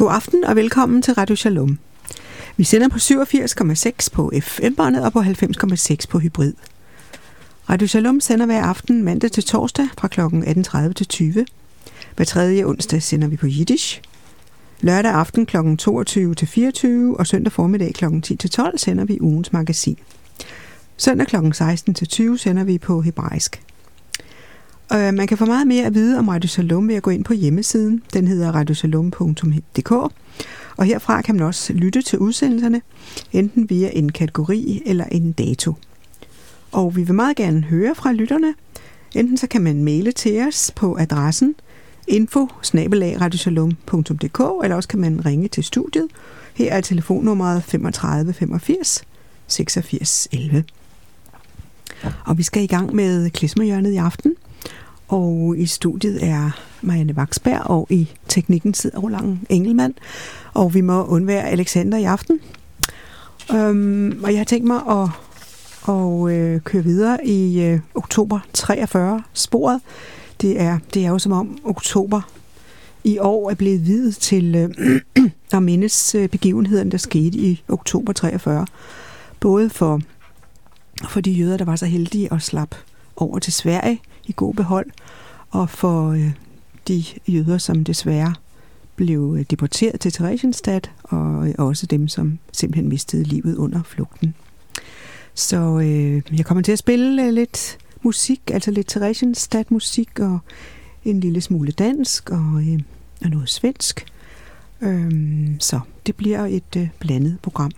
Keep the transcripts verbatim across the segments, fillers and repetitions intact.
God aften og velkommen til Radio Shalom. Vi sender på syvogfirs komma seks på F M-båndet og på halvfems komma seks på hybrid. Radio Shalom sender hver aften mandag til torsdag fra klokken atten tredive til tyve. Hver tredje onsdag sender vi på Jiddisch. Lørdag aften klokken toogtyve til fireogtyve og søndag formiddag klokken ti til tolv sender vi ugens magasin. Søndag klokken seksten til tyve sender vi på hebraisk. Uh, man kan få meget mere at vide om Radio Shalom ved at gå ind på hjemmesiden. Den hedder radioshalom punktum d k. Og herfra kan man også lytte til udsendelserne, enten via en kategori eller en dato. Og vi vil meget gerne høre fra lytterne. Enten så kan man maile til os på adressen info snabel-a radioshalom punktum d k, eller også kan man ringe til studiet. Her er telefonnummeret femogtredive femogfirs seksogfirs elleve. Og vi skal i gang med klezmerhjørnet i aften. Og i studiet er Marianne Vaksberg, og i teknikken sidder Roland Engelmann. Og vi må undvære Alexander i aften. Øhm, og jeg har tænkt mig at, at øh, køre videre i øh, oktober treogfyrre sporet. Det er, det er jo som om oktober i år er blevet videt til øh, at mindes øh, begivenheden, der skete i oktober treogfyrre. Både for, for de jøder, der var så heldige at slappe over til Sverige i god behold, og for øh, de jøder, som desværre blev deporteret til Theresienstadt, og øh, også dem, som simpelthen mistede livet under flugten. Så øh, jeg kommer til at spille øh, lidt musik, altså lidt Theresienstadt-musik, og en lille smule dansk, og, øh, og noget svensk. Øh, så det bliver et øh, blandet program.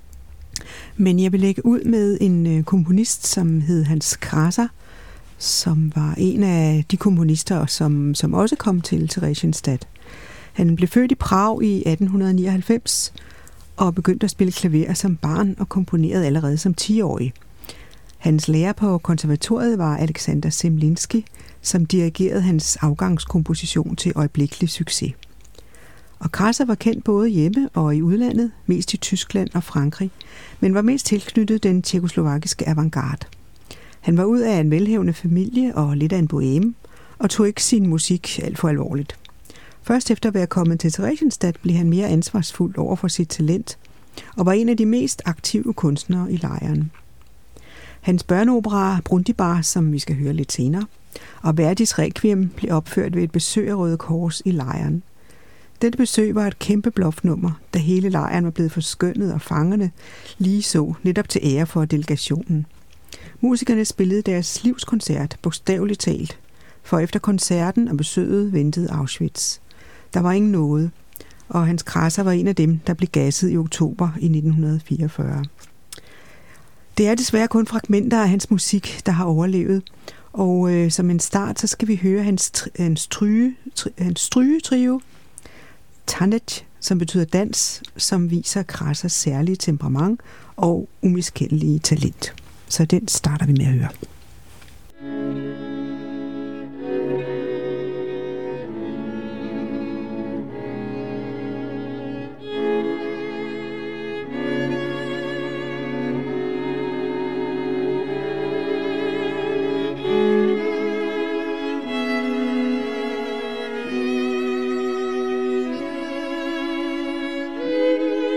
Men jeg vil lægge ud med en øh, komponist, som hed Hans Krasser, som var en af de komponister, som, som også kom til Theresienstadt. Han blev født i Prag i atten nioghalvfems og begyndte at spille klaver som barn og komponerede allerede som ti-årig. Hans lærer på konservatoriet var Alexander Zemlinsky, som dirigerede hans afgangskomposition til øjeblikkelig succes. Og Krasser var kendt både hjemme og i udlandet, mest i Tyskland og Frankrig, men var mest tilknyttet den tjekkoslovakiske avantgarde. Han var ud af en velhavende familie og lidt af en boheme, og tog ikke sin musik alt for alvorligt. Først efter at være kommet til Theresienstadt blev han mere ansvarsfuld over for sit talent, og var en af de mest aktive kunstnere i lejren. Hans børneopera Brundibar, som vi skal høre lidt senere, og Verdis Requiem blev opført ved et besøg af Røde Kors i lejren. Dette besøg var et kæmpe blufnummer, da hele lejren var blevet forskønnet, og fangerne lige så netop til ære for delegationen. Musikerne spillede deres livskoncert, bogstaveligt talt, for efter koncerten og besøget ventede Auschwitz. Der var ingen nåde, og Hans Krasser var en af dem, der blev gasset i oktober i nitten fireogfyrre. Det er desværre kun fragmenter af hans musik, der har overlevet, og øh, som en start, så skal vi høre hans, hans, stryge, tri, hans strygetrio, Tanec, som betyder dans, som viser Krassers særlige temperament og umiskendelige talent. Så den starter vi med at høre.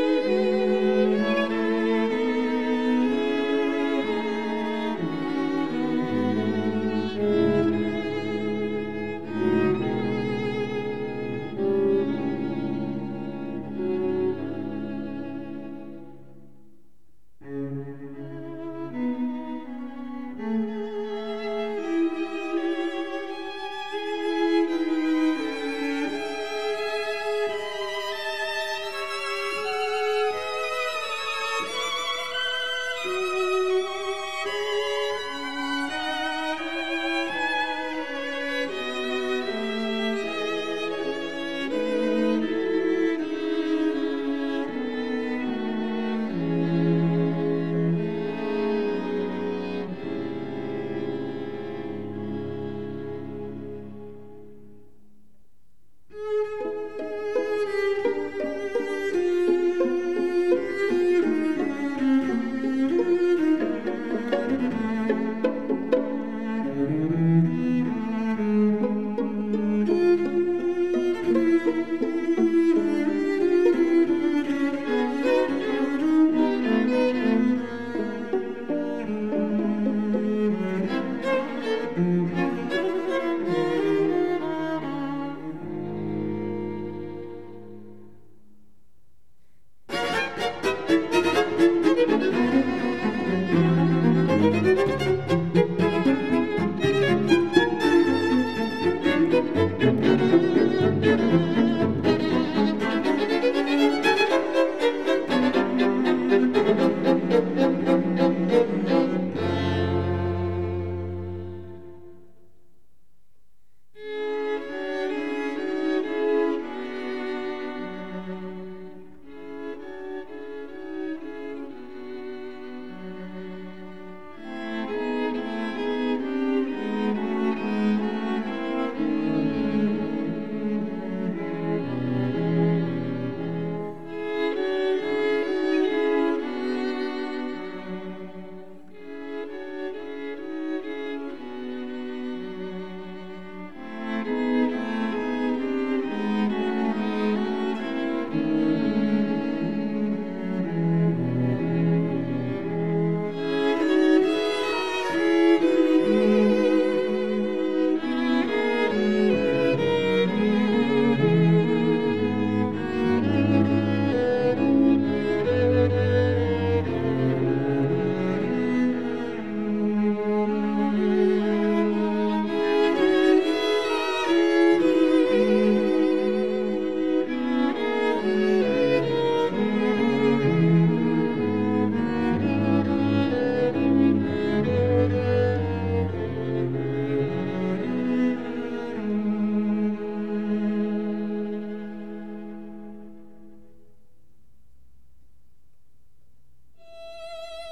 Thank you.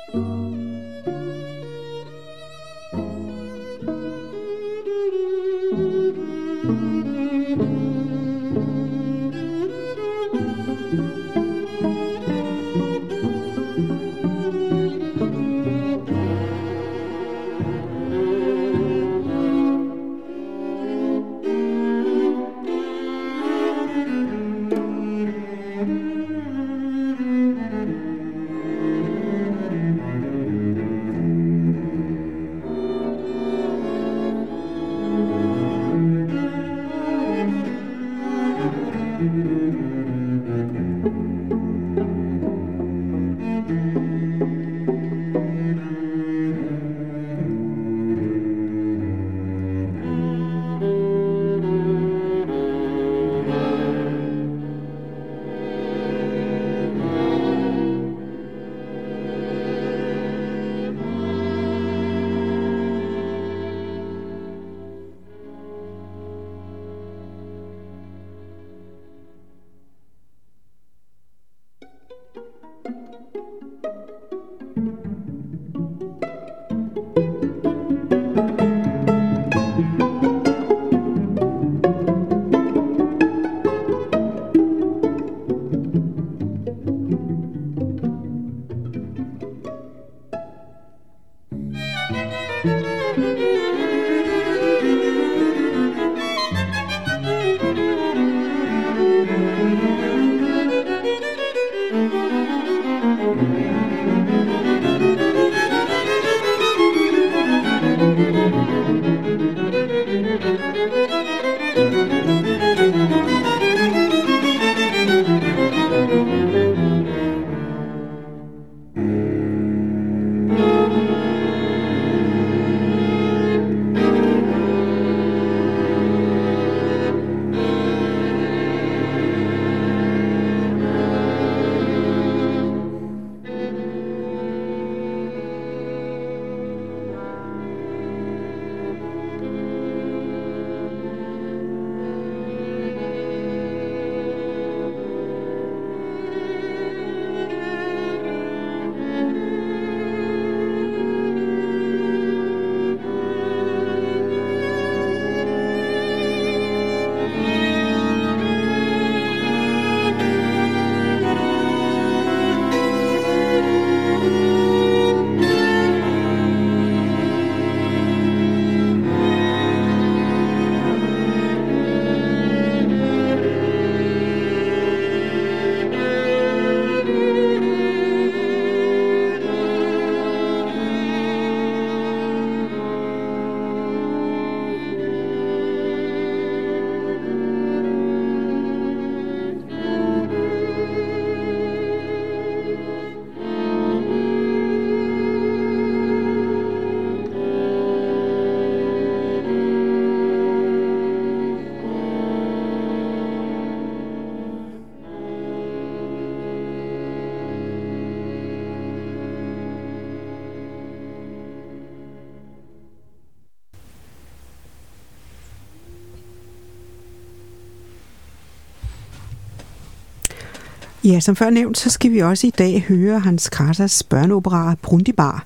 Ja, som før nævnt, så skal vi også i dag høre Hans Kraters børneopera Brundibar,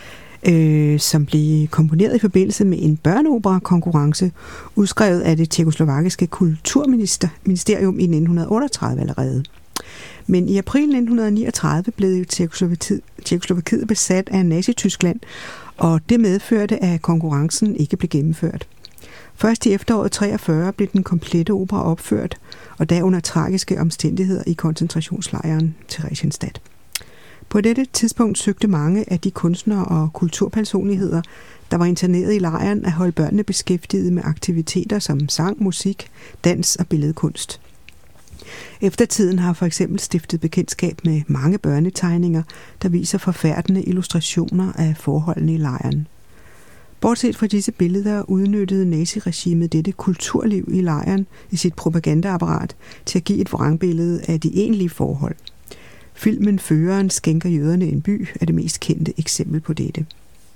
øh, som blev komponeret i forbindelse med en børneopera-konkurrence, udskrevet af det tjekkoslovakiske kulturministerium i nitten otteogtredive allerede. Men i april nitten niogtredive blev Tjekkoslovakiet besat af Nazi-Tyskland, og det medførte, at konkurrencen ikke blev gennemført. Først i efteråret treogfyrre blev den komplette opera opført, og da under tragiske omstændigheder i koncentrationslejren Theresienstadt. På dette tidspunkt søgte mange af de kunstnere og kulturpersonligheder, der var interneret i lejren, at holde børnene beskæftiget med aktiviteter som sang, musik, dans og billedkunst. Eftertiden har for eksempel stiftet bekendtskab med mange børnetegninger, der viser forfærdende illustrationer af forholdene i lejren. Bortset fra disse billeder udnyttede naziregimet dette kulturliv i lejren i sit propagandaapparat til at give et vrangbillede af de egentlige forhold. Filmen Føreren skænker jøderne en by er det mest kendte eksempel på dette.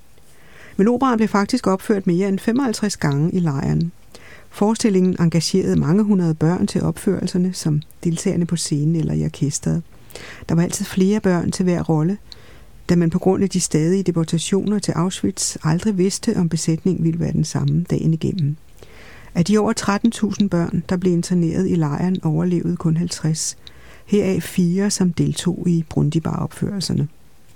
Men operaen blev faktisk opført mere end femoghalvtreds gange i lejren. Forestillingen engagerede mange hundrede børn til opførelserne som deltagerne på scenen eller i orkestret. Der var altid flere børn til hver rolle. da man på grund af de stadige deportationer til Auschwitz aldrig vidste, om besætningen ville være den samme dagen igennem. Af de over tretten tusind børn, der blev interneret i lejren, overlevede kun halvtreds. Heraf fire, som deltog i Brundibar-opførelserne.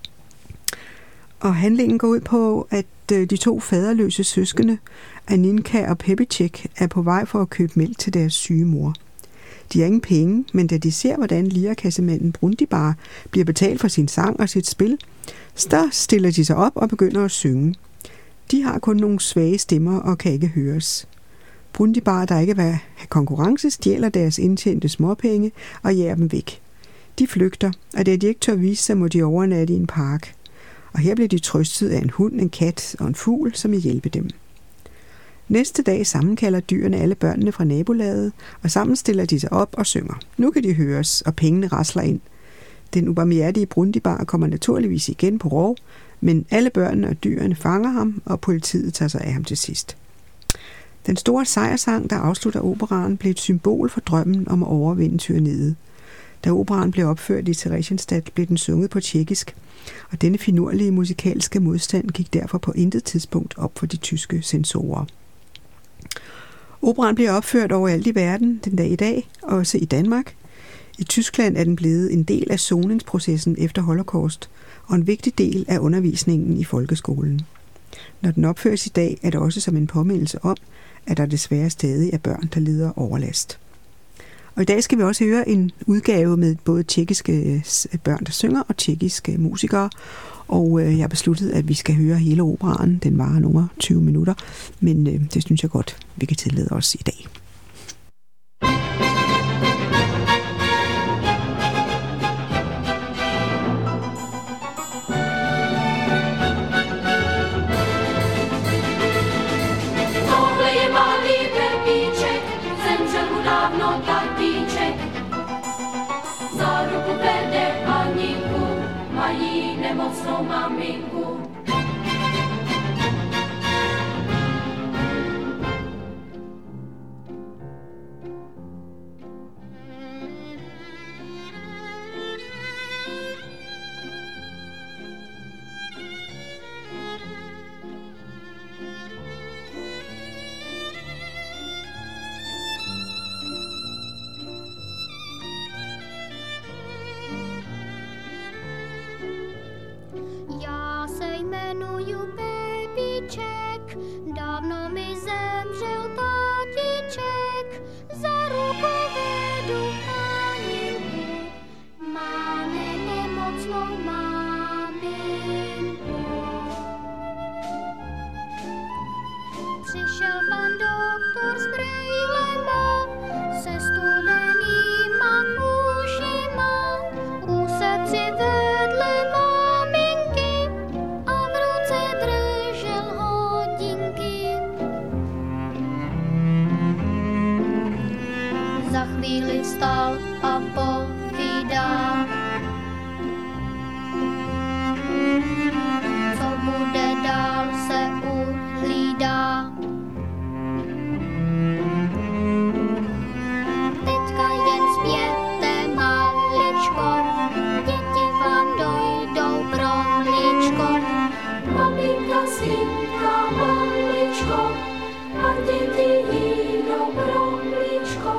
Og handlingen går ud på, at de to faderløse søskende, Aninka og Pepicek, er på vej for at købe mælk til deres syge mor. De har ingen penge, men da de ser, hvordan lirekassemanden Brundibar bliver betalt for sin sang og sit spil, så stiller de sig op og begynder at synge. De har kun nogle svage stemmer og kan ikke høres. Brundibar, der ikke vil have konkurrence, stjæler deres indtjente småpenge og jager dem væk. De flygter, og da de ikke tør vise sig, må de overnatte i en park. Og her bliver de trøstet af en hund, en kat og en fugl, som vil hjælpe dem. Næste dag sammenkalder dyrene alle børnene fra nabolaget, og sammen stiller de sig op og synger. Nu kan de høres, og pengene rasler ind. Den ubarmhjertige Brundibar kommer naturligvis igen på rov, men alle børnene og dyrene fanger ham, og politiet tager sig af ham til sidst. Den store sejrsang, der afslutter operaen, blev et symbol for drømmen om at overvinde tyranniet. Da operaen blev opført i Theresienstadt, blev den sunget på tjekkisk, og denne finurlige musikalske modstand gik derfor på intet tidspunkt op for de tyske censorer. Operaen bliver opført overalt i verden den dag i dag, også i Danmark. I Tyskland er den blevet en del af soningsprocessen efter Holocaust, og en vigtig del af undervisningen i folkeskolen. Når den opføres i dag, er det også som en påmindelse om, at der desværre stadig er børn, der lider overlast. Og i dag skal vi også høre en udgave med både tjekkiske børn, der synger, og tjekkiske musikere. Og jeg har besluttet, at vi skal høre hele operaen. Den varer nogle tyve minutter, men det synes jeg godt, vi kan tillade os i dag. Nemocnou maminku. Já se jmenuju Pepíček, dávno mi zemřel tátiček, za ruku vedu Aninku, máme nemocnou maminku. Přišel pan doktor s brejlema, se studenýma ušima, úsad si vedle maminky a v ruce držel hodinky. Za chvíli vstal a povídá, co bude dál, se uhlídá. Teďka jen zpěte maličko, děti vám dojdou pro mlíčko. Maminka, synka, maličko, a děti jdou pro mlíčko.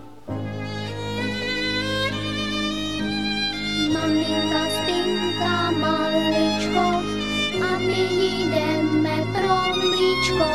Maminka spinka maličko, a my jdeme pro mlíčko.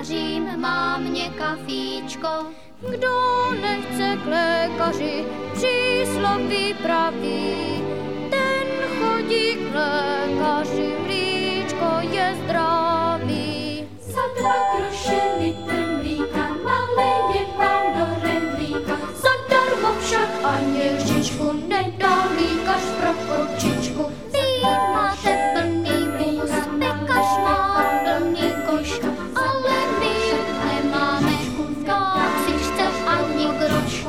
vařím mámě kafíčko. Kdo nechce k lékaři, přísloví praví, ten chodí k lékaři, mlíčko je zdravý. Za dva groše litr mlíka naleje vám do rendlíka, zadarmo však ani lžičku nedá lékař pro kočičku. Vy máte plný vůz, pekař má plný koš, ale my nemáme v kapsičce ani groš.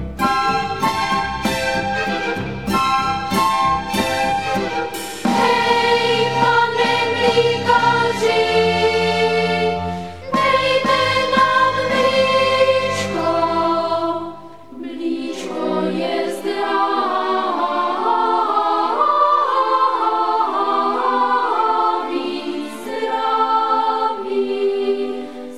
Hej, pane mlíkaři, dejte nám mlíčko, mlíčko je zdravý, zdravý,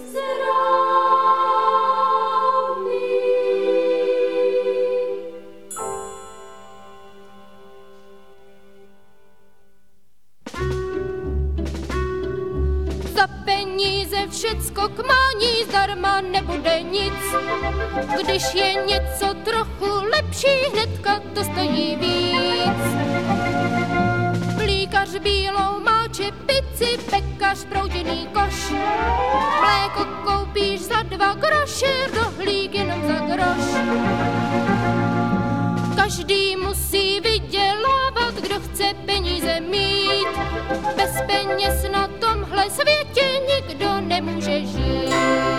Za peníze všecko k mání zdarma nebude nic. Když je něco trochu lepší, hnedka to stojí víc. Mlíkař bílou má čepici, pekař prouděný koš. Mléko koupíš za dva groše, rohlík jenom za groš. Každý musí vydělávat, kdo chce peníze mít. Bez peněz na tomhle světě nikdo nemůže žít.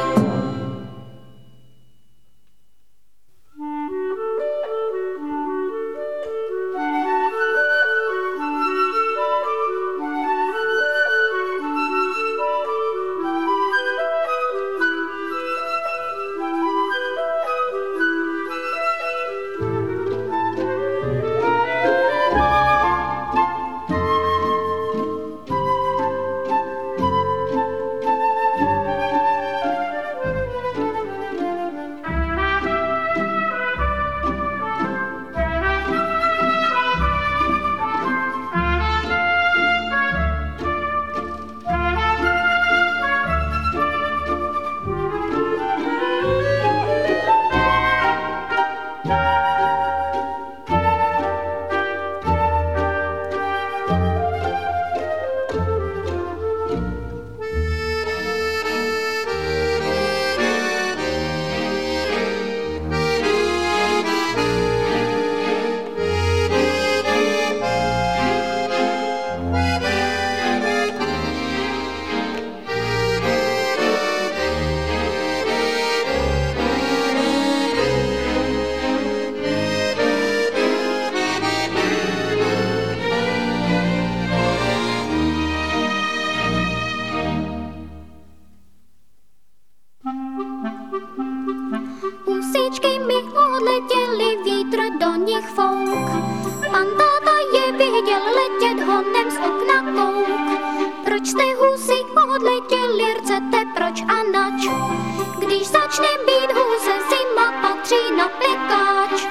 Husíčky mi odletěly, vítr do nich fouk. Pan táta je viděl letět, honem z okna kouk. Proč jste husy odletěli, rcete proč a nač? Když začne být hůze, zima patří na pekáč.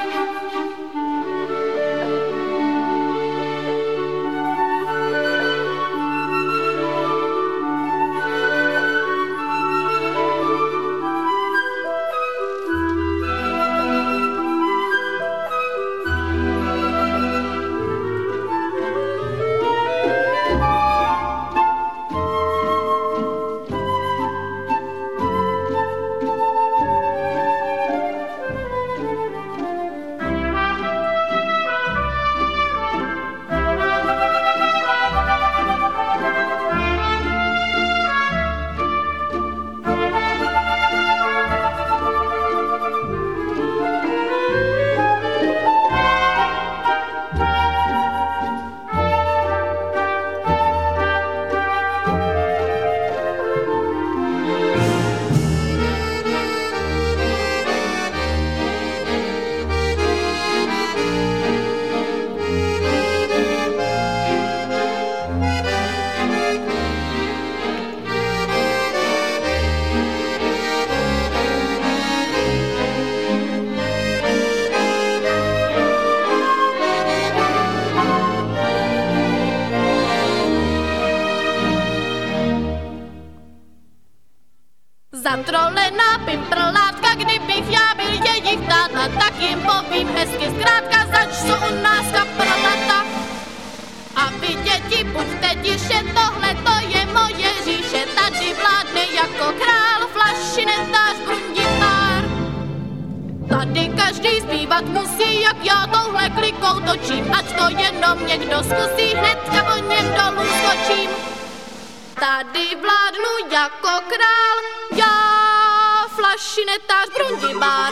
kontrole na pimprlátka, kdybych já byl jejich táta, tak jim povím hezky zkrátka, zač jsou u nás kapralata. A vy děti, buďte tiše, tohle to je moje říše, tady vládne jako král, flašinetář, brundipár. Tady každý zpívat musí, jak já touhle klikou točím, ať to jenom někdo zkusí, hnedka po něm dolů skočím. Tady vládnu jako král, já, flašinetář, brundipár.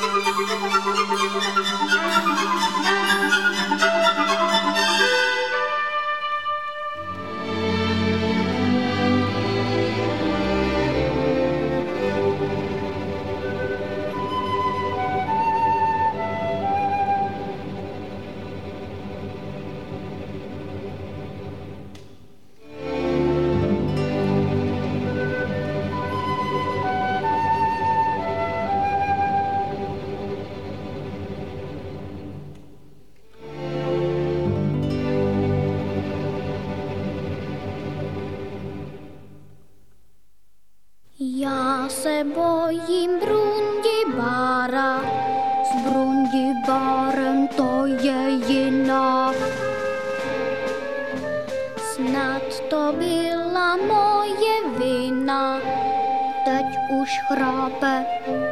Já se bojím Brundibára, s Brundibárem to je jinak. Snad to byla moje vina, teď už chrápe,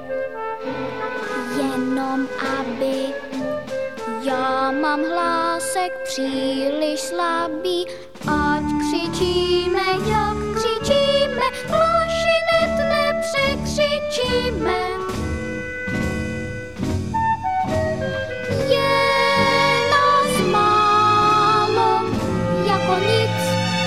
jenom aby. Já mám hlásek příliš slabý, ať křičíme, jak křičíme, plošinet nepřekřičíme. Je nás málo, jako nic.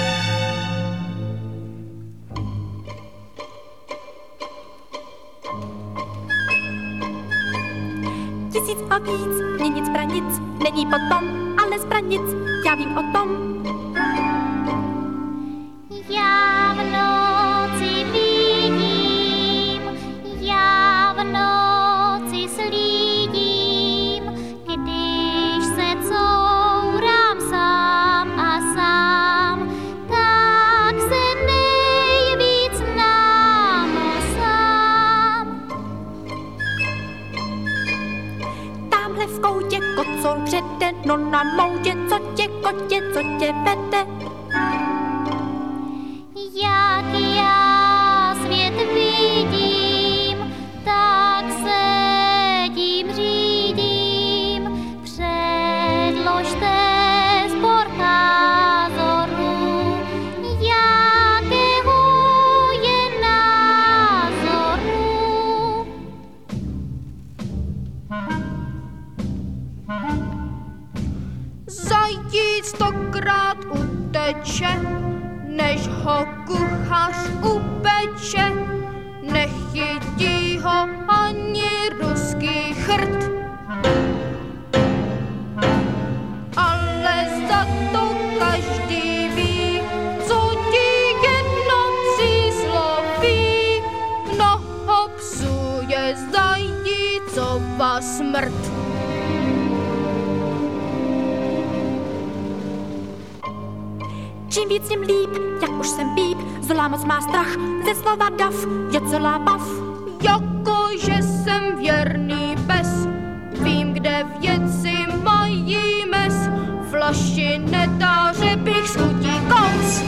Tisíc a víc, není nic pranic, není potom, ale z pranic, já vím o tom. Já v noci vidím, já v noci slídím, když se courám sám a sám, tak se nejvíc námosám. Tamhle v koutě kocol přede, no na moudě, co tě kotě, co tě vede. Jak já svět vidím, tak se tím řídím. Předložte sbor názorů, jakého je názoru. Zajíc stokrát uteče, než ho kuchař upeče, nechytí ho ani ruský chrt. Ale za to každý ví, co ti jedno přísloví, mnoho psů je zajícova smrt. Čím víc tím líp, jak už jsem píp, zlá moc má strach, ze slova dav je celá bav. Jakože jsem věrný pes, vím, kde věci mají mes, flašinetáře bych s chutí kous.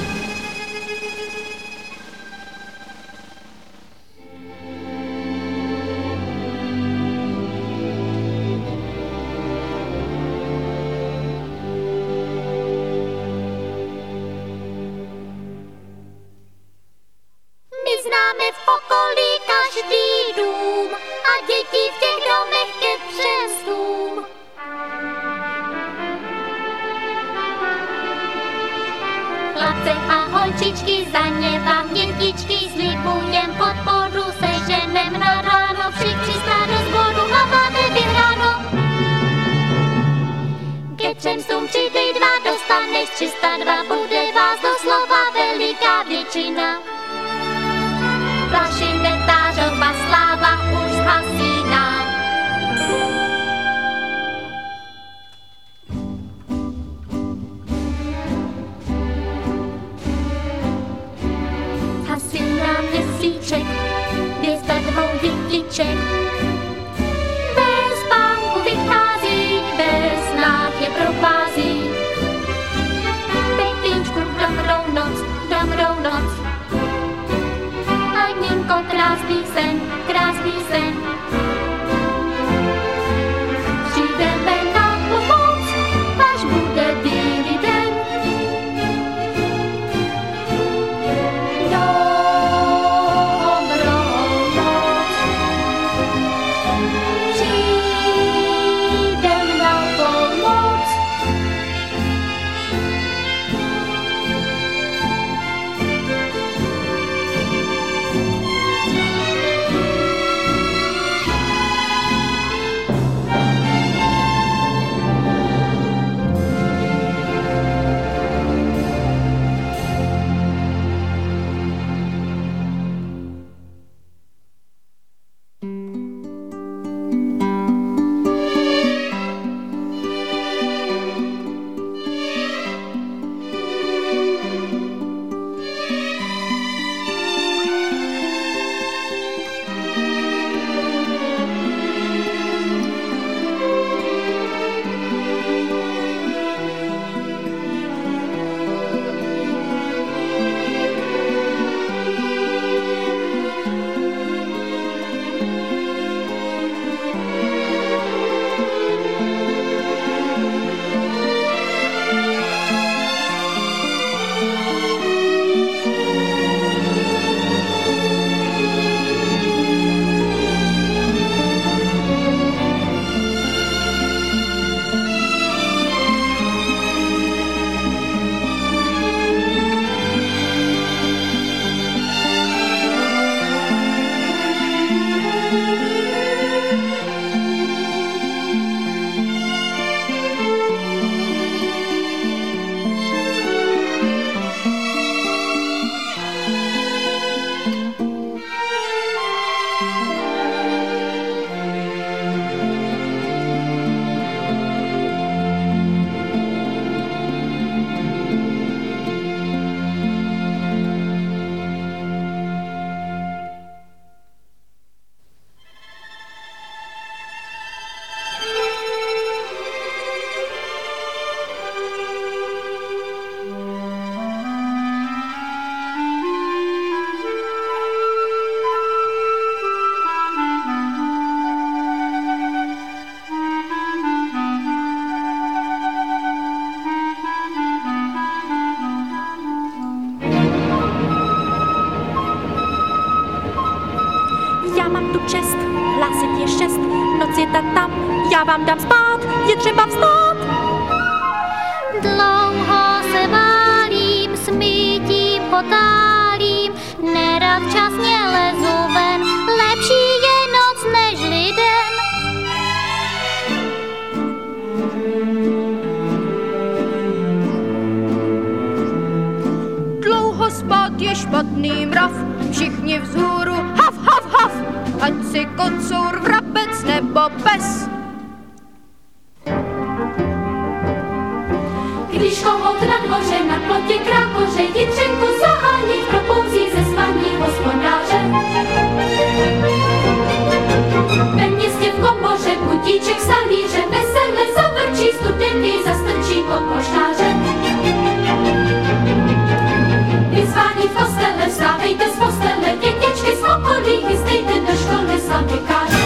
Známe v okolí každý dům a děti v těch domech ke křestům. Chlapce a holčičky, za ně vám dětičky, slibujem podporu, seženem na ráno, všich třista do sboru a máte vyhráno. Ke třemstům přidej dva, dostaneš tři sta dva, bude vás doslova veliká většina. Flašinetářova sláva už zhasíná. Hasíná měsíček, hvězd já vám dám spát, je třeba vstát. Dlouho se válím, smytím, potálím, nerad časně lezu ven, lepší je noc nežli den. Dlouho spát je špatný mrav, všichni vzhůru haf, haf, haf, ať si kocour, vrabec nebo pes. Když kohout na dvoře, na plotě krákoře, Jitřenku zahání, propouzí ze spaní hospodáře. Ve městě v komoře, budíček salíře, veselé zavrčí, studenty zastrčí pod poštáře. Vyzvání v kostele, vstávejte z postele, dětěčky z okolí, chystejte do školy slavikáře.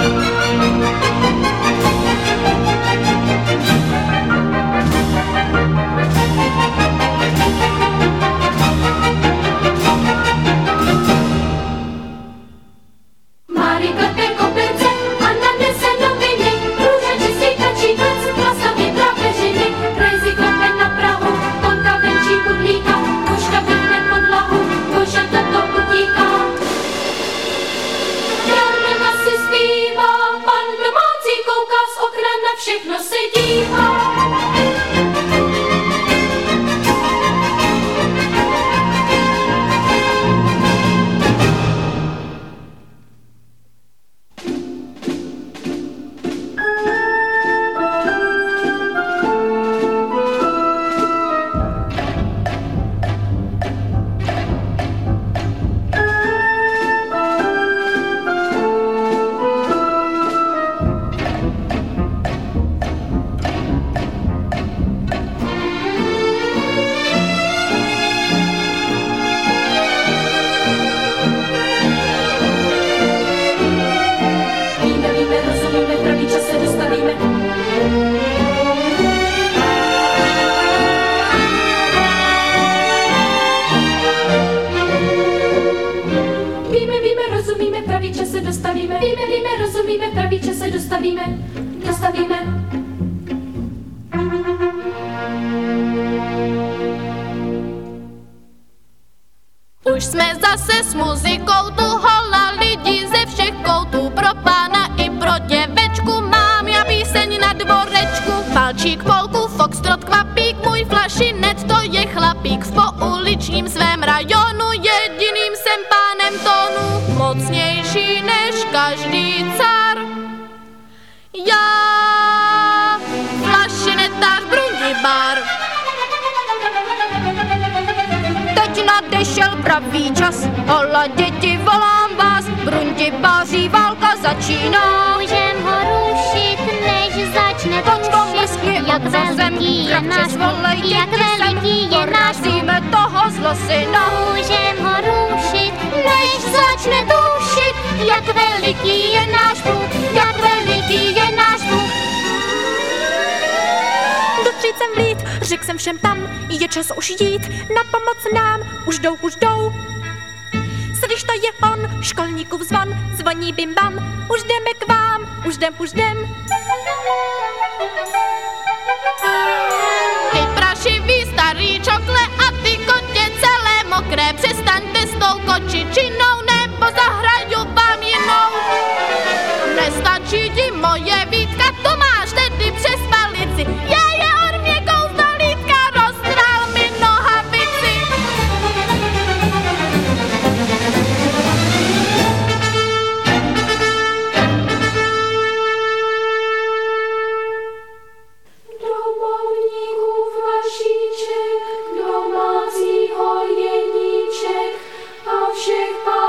Máry klepe kopence a nanese noviny, růže čistí tačí klec, laskavě trápeřiny, Krejzi klepe na Prahu, Tonka venčí budlíka, Koška vyhne podlahu, Koša toto utíká. Jarmila si zpívá, pan domácí kouká z okna, na všechno se dívá. Už jsme zase s muzikou tu hola lidi ze všech koutů, pro pána i pro děvečku mám já píseň na dvorečku. Palčík, polku, foxtrot, kvapík, můj flašinet, to je chlapík v pouličním svém rajonu, jediným jsem pánem tónu, mocnější než každý car. Já, flašinetář, brundibar. Teď nadešel pravý čas, hola děti, volám vás, brundibáří válka začíná. Můžem ho rušit, než začne tušit, jak veliký je náš Bůh, jak veliký je náš Bůh. toho zlosina. Můžem ho rušit, než začne tušit, jak veliký je náš Bůh, jak veliký je náš Bůh. Do tříd jsem vlít, řekl jsem všem tam, je čas už jít, na pomoc nám, už jdou, už jdou. Slyš, to je on, školníkův zvon, zvoní bim bam, už jdeme k vám, už jdem, už jdem. Ty prašivý starý čokle a ty kotě celé mokré, přestaňte s tou kočičinou, nebo zahraju vám jinou. Nestačí ti moje výtka, to máš tedy přes palici, já je od mě kouzelítka, roztrál mi nohavici. Domovníkův vašíček, domácího jeníček a všech pár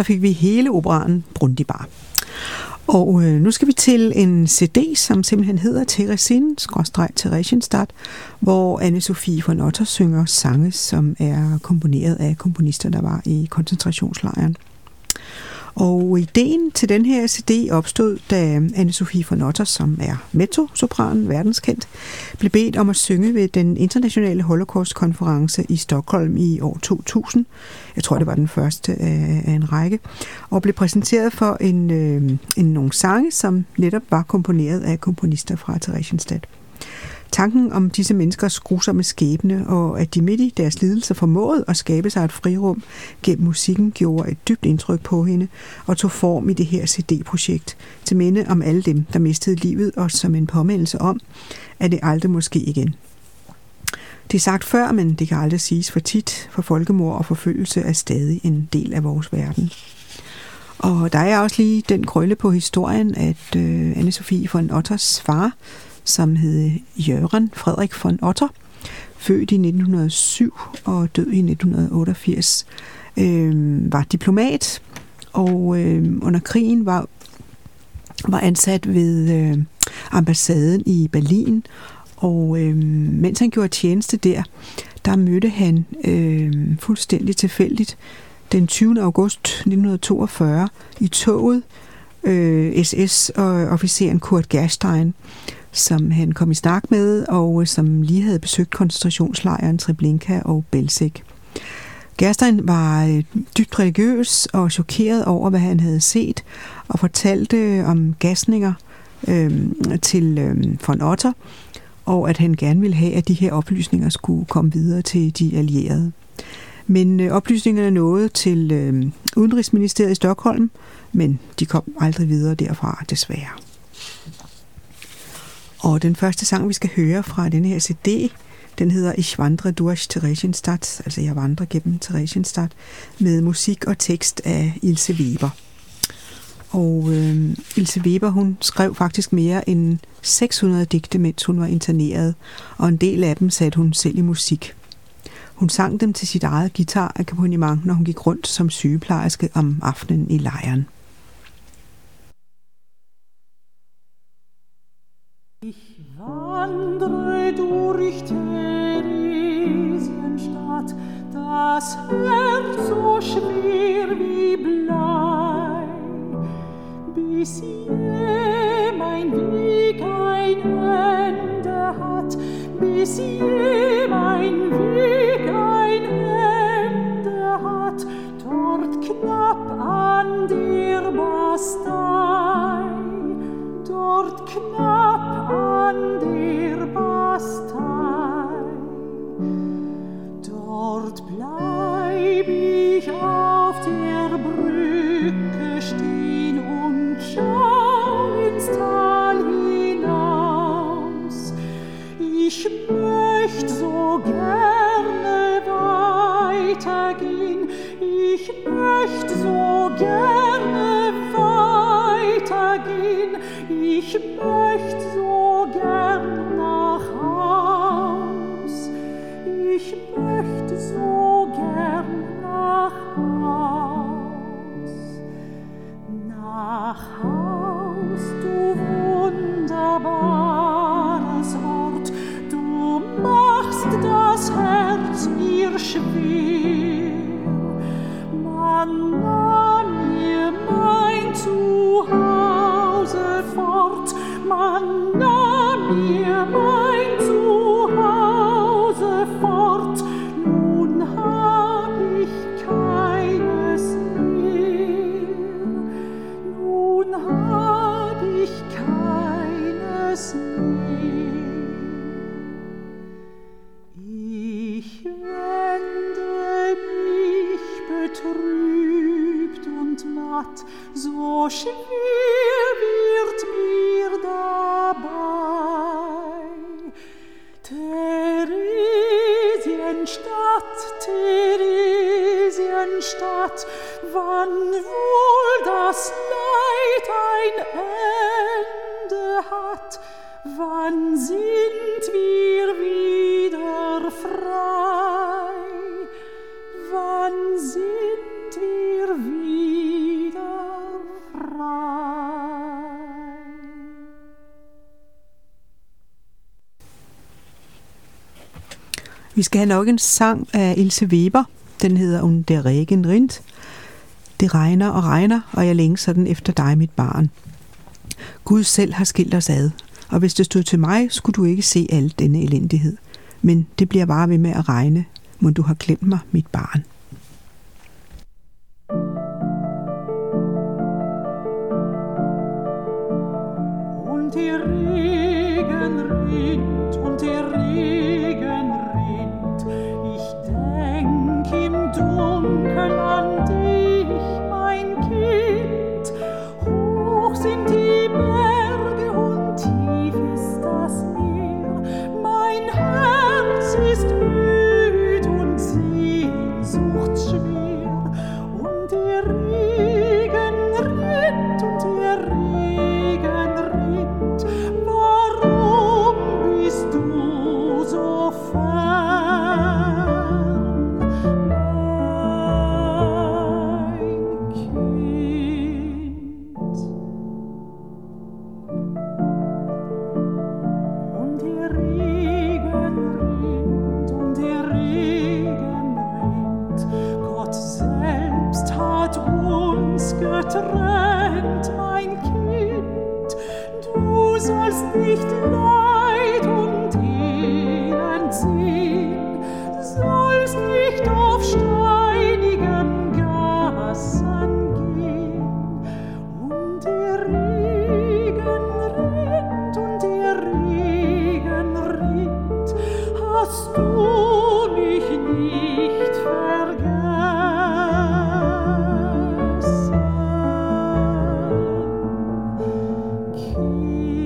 så fik vi hele operaen Brundibar. Og øh, nu skal vi til en C D, som simpelthen hedder Teresin-Theresienstadt, hvor Anne-Sophie von Otter synger sange, som er komponeret af komponister, der var i koncentrationslejren. Og ideen til den her C D opstod, da Anne-Sophie von Otter, som er mezzosopran, verdenskendt, blev bedt om at synge ved den internationale holocaust-konference i Stockholm i år to tusind. Jeg tror, det var den første af en række. Og blev præsenteret for en, øh, en nogle sange, som netop var komponeret af komponister fra Theresienstadt. Tanken om disse menneskers grusomme skæbne, og at de midt i deres lidelser formåede at skabe sig et frirum gennem musikken, gjorde et dybt indtryk på hende og tog form i det her C D-projekt til minde om alle dem, der mistede livet, og som en påmindelse om, at det aldrig må ske igen. Det er sagt før, men det kan aldrig siges for tit, for folkemord og forfølgelse er stadig en del af vores verden. Og der er også lige den krølle på historien, at øh, Anne-Sophie von Otters far, som hed Jørgen Frederik von Otter, født i nitten hundrede og syv og død i nitten hundrede og otteogfirs, øh, var diplomat, og øh, under krigen var, var ansat ved øh, ambassaden i Berlin, og øh, mens han gjorde tjeneste der, der mødte han øh, fuldstændig tilfældigt den tyvende august nitten toogfyrre i toget øh, S S-officeren Kurt Gerstein, som han kom i snak med, og som lige havde besøgt koncentrationslejren Treblinka og Belzec. Gerstein var dybt religiøs og chokeret over, hvad han havde set, og fortalte om gasninger øh, til øh, von Otter, og at han gerne ville have, at de her oplysninger skulle komme videre til de allierede. Men øh, oplysningerne nåede til øh, Udenrigsministeriet i Stockholm, men de kom aldrig videre derfra, desværre. Og den første sang, vi skal høre fra denne her C D, den hedder Ich wandre durch Theresienstadt, altså jeg vandrer gennem Theresienstadt, med musik og tekst af Ilse Weber. Og øh, Ilse Weber, hun skrev faktisk mere end seks hundrede digte, mens hun var interneret, og en del af dem satte hun selv i musik. Hun sang dem til sit eget guitar-akkompagnement, når hun gik rundt som sygeplejerske om aftenen i lejren. Ich wandre durch Theresienstadt, das Herz so schwer wie Blei, bis je mein Weg ein Ende hat, bis je mein Weg ein Ende hat, dort knapp an der Bastei, dort knapp an der Bastei, dort bleib ich auf der Brücke stehen und schau ins Tal hinaus. Ich möcht so gerne weitergehen, ich möcht so gerne weitergehen, ich möcht so gern nach Haus, ich möcht so gern nach Haus, nach Haus, du wunderbares Ort, du machst das Herz mir schwer, man nahm mir mein Zuhause fort, man nahm mir mein Zuhause fort, nun hab ich keines mehr, nun hab ich keines mehr. Ich wende mich betrübt und matt, so schwer wird mir dabei. Theresienstadt, Theresienstadt, wann wohl das Leid ein Ende hat, wann sind wir wieder frei, wann sind wir wieder Vi skal have nok en sang af Ilse Weber. Den hedder Und der Regen rinnt. Det regner og regner, og jeg længes sådan efter dig, mit barn. Gud selv har skilt os ad, og hvis det stod til mig, skulle du ikke se al denne elendighed. Men det bliver bare ved med at regne. Må du har glemt mig, mit barn. Und der Regen rinnt, und der Regen rinnt. Ich denk im Dunkeln an dich, mein Kind. Hoch sind die Berge und tief ist das Meer. Mein Herz ist müd und sehnsuchtsschwer. Und der Regen rinnt, und der Regen rinnt. Warum bist du so fern, mein Kind? Und der Regen rinnt, und der Regen rinnt. Gott selbst hat uns getrennt, mein Kind. Du sollst nicht Leid und Elend sehen, sollst nicht auf steinigem Gassen gehen. Und der Regen rinnt, und der Regen rinnt. Hast du mich nicht vergessen, Kind?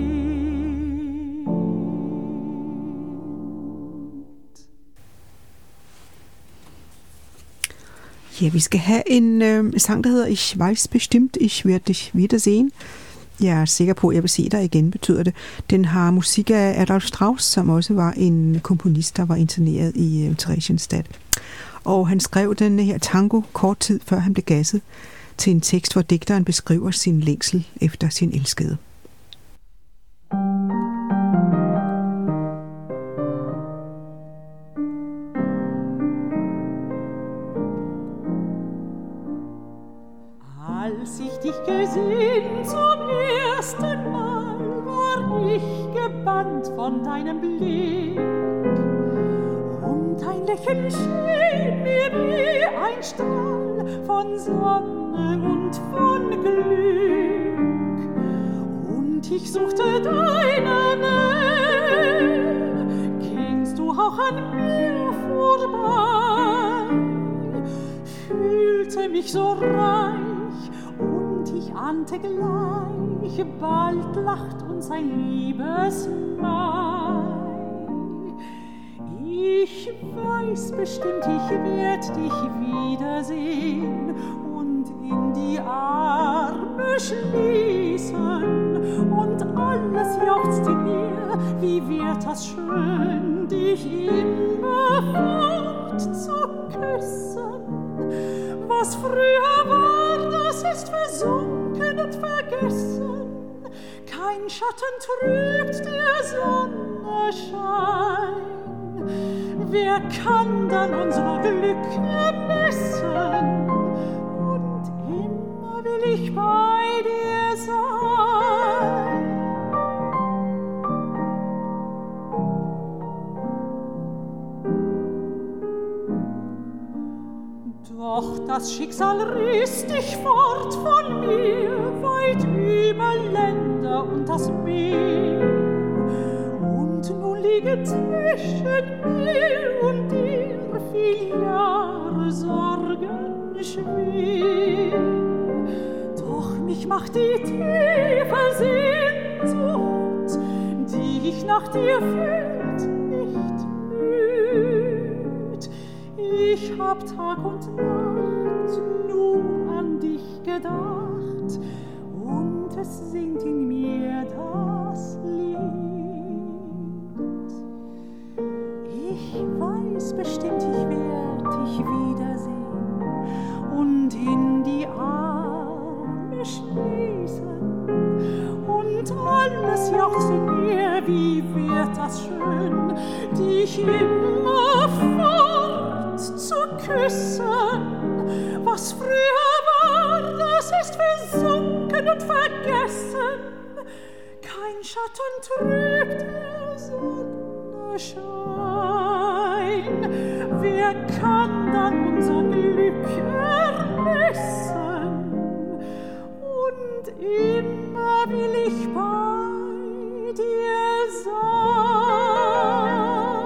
Ja, vi skal have en øh, sang, der hedder Ich weiß bestimmt, ich werde dich wiedersehen. Jeg er sikker på, at jeg vil se dig igen, betyder det. Den har musik af Adolf Strauss, som også var en komponist, der var interneret i øh, Theresienstadt. Og han skrev den her tango kort tid før han blev gasset til en tekst, hvor digteren beskriver sin længsel efter sin elskede. Als ich dich gesehen zum ersten Mal, war ich gebannt von deinem Blick. Und dein Lächeln schien mir wie ein Strahl von Sonne und von Glück. Und ich suchte deine Nähe, gingst du auch an mir vorbei, fühlte mich so reich, und ich ahnte gleich, bald lacht uns ein Liebesmai. Ich weiß bestimmt, ich werd dich wiedersehen und in die Arme schließen. Und alles jauchzt in mir, wie wird das schön, dich immerfort zu küssen. Was früher war, das ist versunken und vergessen. Kein Schatten trübt der Sonne Schein. Wer kann dann unser Glück ermessen? Und immer will ich bei dir sein. Doch das Schicksal riss dich fort von mir, weit über Länder und das Meer. Und nun liegen zwischen mir und dir viel Jahre Sorgen schwer. Doch mich macht die tiefe Sehnsucht, die ich nach dir fühlt, nicht müd. Ich hab Tag und Nacht nur an dich gedacht, und es singt in mir das Lied. Ich weiß bestimmt, ich werd dich wiedersehen und in die Arme schließen. Und und alles jauchzen mir, wie wird das schön, dich immerfort zu küssen. Was früher war, das ist versunken und vergessen. Kein Schatten trübt der Sonnenschein. Wer kann dann unser Glück ermessen? Und immer will ich bei dir sein.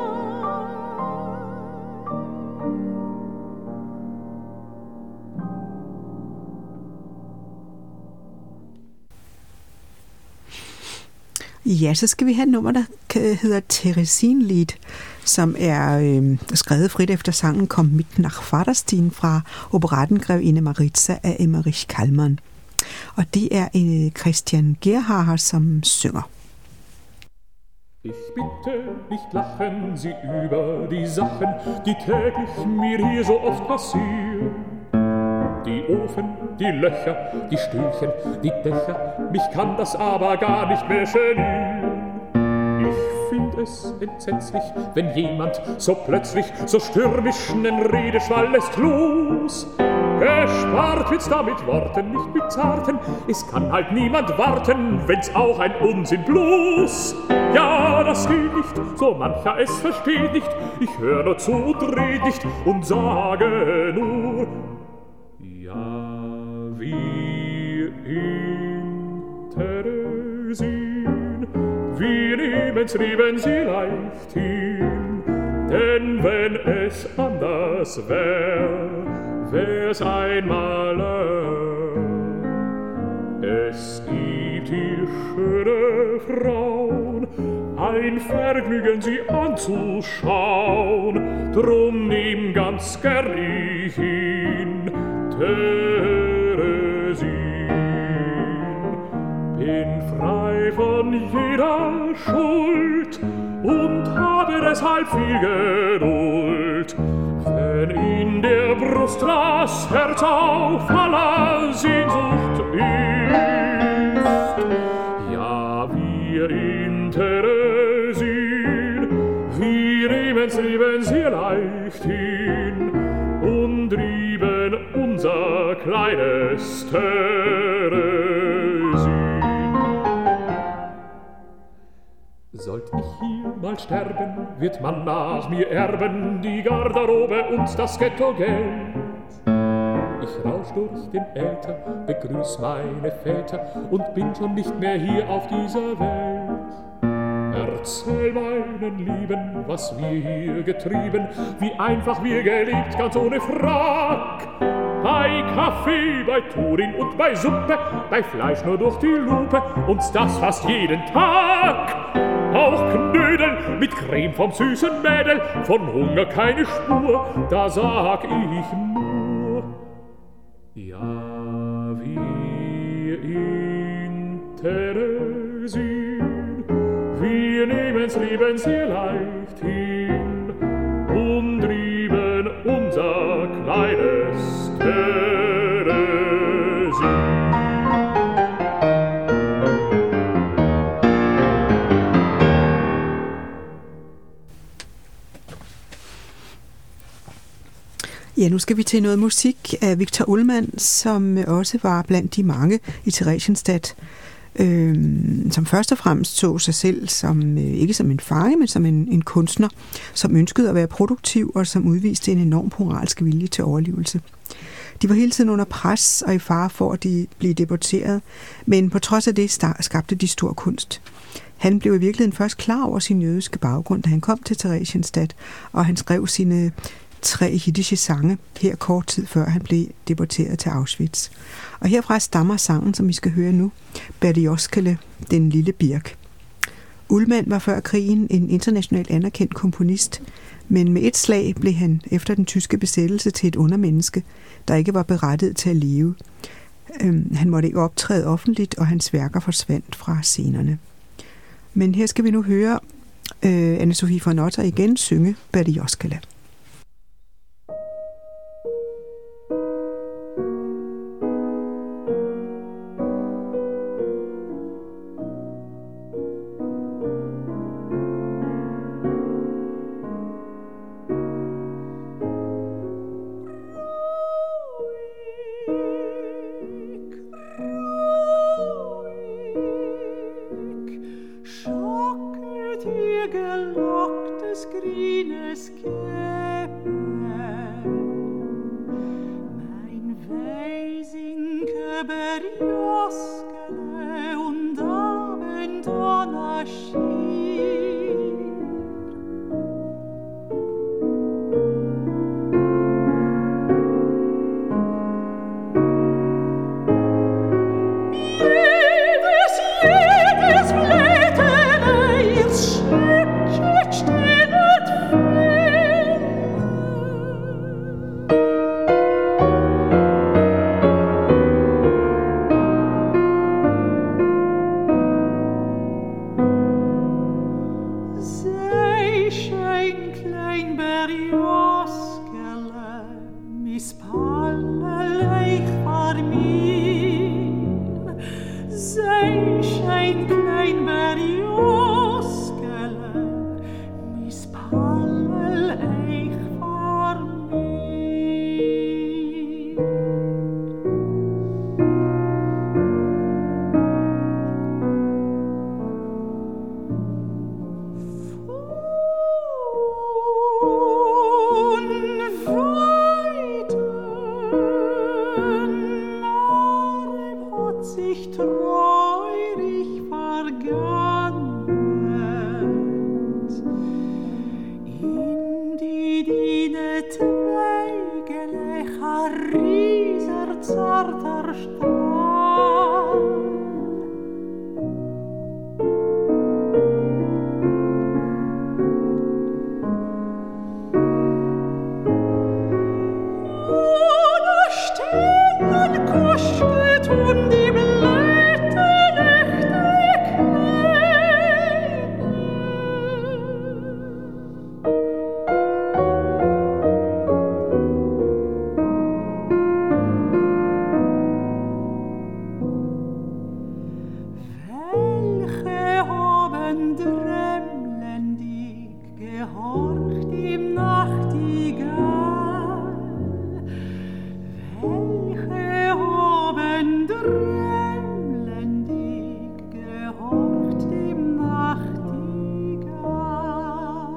Ja, så skal vi have et nummer, der hedder Teresinlied, som er øh, skrevet frit efter sangen Kom mit nach Vaterstein fra operetten Grevinde Maritza af Emmerich Kallmann. Og det er øh, Christian Gerhaher, som synger. Ich bitte, nicht lachen Sie über die Sachen, die täglich mir hier so oft passieren. Die Ofen, die Löcher, die Stühlchen, die Dächer, mich kann das aber gar nicht mehr genieren. Ich find es entsetzlich, wenn jemand so plötzlich, so stürmisch nen Redeschwall lässt los. Gespart wird's da mit Worten, nicht mit Zarten, es kann halt niemand warten, wenn's auch ein Unsinn bloß. Ja, das geht nicht, so mancher es versteht nicht, ich hör nur zu und red nicht und sage nur, ja, wie in Teresin, wir nehmen's lieben Sie leicht hin, denn wenn es anders wär, wär's einmal es gibt hier schöne Frauen, ein Vergnügen sie anzuschauen, drum nehm ganz gern ich ihn, Teresin. Bin frei von jeder Schuld und habe deshalb viel Geduld. Wenn in der Brust das Herz auf aller Sehnsucht ist, ja, wir in Teresin, wir nehmen's Leben sehr leicht hin und lieben unser kleines Teresin. Sollt ich hier mal sterben, wird man nach mir erben die Garderobe und das Ghettogeld. Ich rausch durch den Äther, begrüß meine Väter und bin schon nicht mehr hier auf dieser Welt. Erzähl meinen Lieben, was wir hier getrieben, wie einfach wir gelebt, ganz ohne Frack. Bei Kaffee, bei Turin und bei Suppe, bei Fleisch nur durch die Lupe, und das fast jeden Tag. Auch Knödel mit Creme vom süßen Mädel, von Hunger keine Spur, da sag ich nur, ja, wir in Teresin, wir nehmen's Leben sehr leicht hin und lieben unser kleines Teresin. Ja, nu skal vi til noget musik af Victor Ullmann, som også var blandt de mange i Theresienstadt, øh, som først og fremmest så sig selv som, øh, ikke som en fange, men som en, en kunstner, som ønskede at være produktiv og som udviste en enorm moralsk vilje til overlevelse. De var hele tiden under pres og i fare for at de blive deporteret, men på trods af det skabte de stor kunst. Han blev i virkeligheden først klar over sin jødiske baggrund, da han kom til Theresienstadt, og han skrev sine tre jiddische sange her kort tid før han blev deporteret til Auschwitz. Og herfra stammer sangen, som vi skal høre nu, Berlioskele, den lille birk. Ullmann var før krigen en internationalt anerkendt komponist, men med et slag blev han efter den tyske besættelse til et undermenneske, der ikke var berettiget til at leve. Øhm, han måtte ikke optræde offentligt, og hans værker forsvandt fra scenerne. Men her skal vi nu høre øh, Anne-Sophie von Otter igen synge Berlioskele. gelocktes grünes Käppchen. Mein Weisinke berjoskele und Abendonner schier. Jedes, jedes Blättele ihrs Schöckchen stehet fehl. Sei schein klein Berjoskele, mis Palleleich vor mir. Sei schein klein Berjoskele, mis Palleleich vor mir. Von weiten Arm hat sich treurig vergangen in die Diene Zweigelecher rieser zarter Strahl. Ohne stillen Kuschelt und die Blätterlechte kleine. Welche haben drämlendig gehorcht im Nachtigall? Welche haben drämlendig gehorcht dem Nachtigall?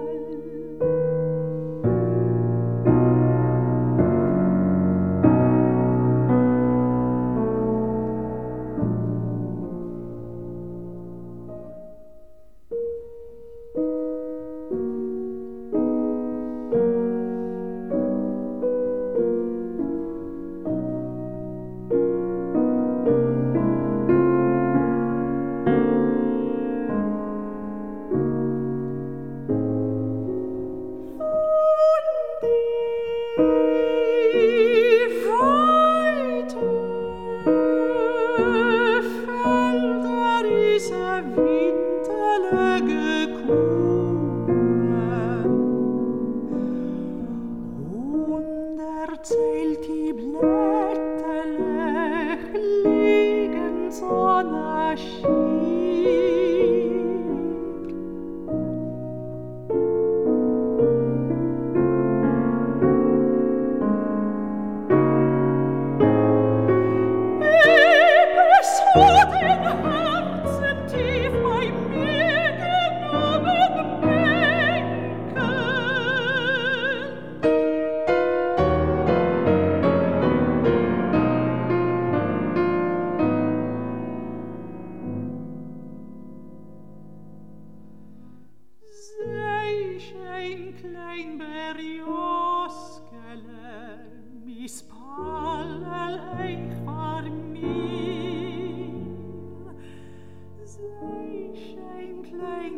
Erzählt die Blätterlech liegen so nach schier. Es hat den Herzen tief bei mir genommen Bänken. Sei schein klein Berjoskele, mis Palleleich vor mir. Sei schein klein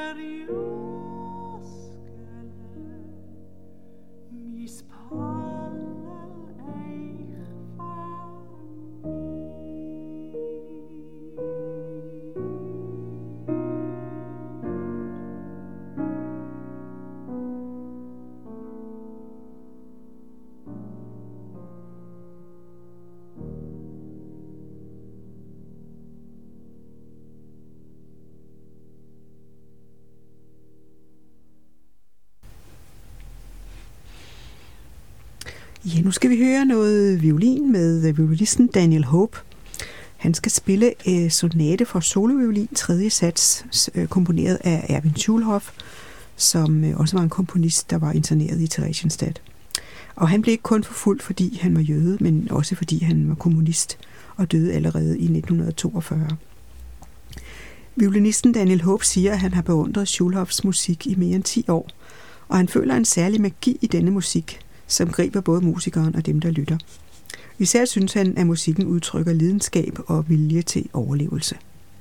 Berjoskele, mis Palleleich vor Ja, nu skal vi høre noget violin med violisten Daniel Hope. Han skal spille øh, sonate for soloviolin, tredje sats, øh, komponeret af Erwin Schulhoff, som øh, også var en komponist, der var interneret i Theresienstadt. Og han blev ikke kun forfulgt, fordi han var jøde, men også fordi han var kommunist og døde allerede i nitten toogfyrre. Violinisten Daniel Hope siger, at han har beundret Schulhoffs musik i mere end ti år, og han føler en særlig magi i denne musik, som griber både musikeren og dem, der lytter. Især synes han, at musikken udtrykker lidenskab og vilje til overlevelse.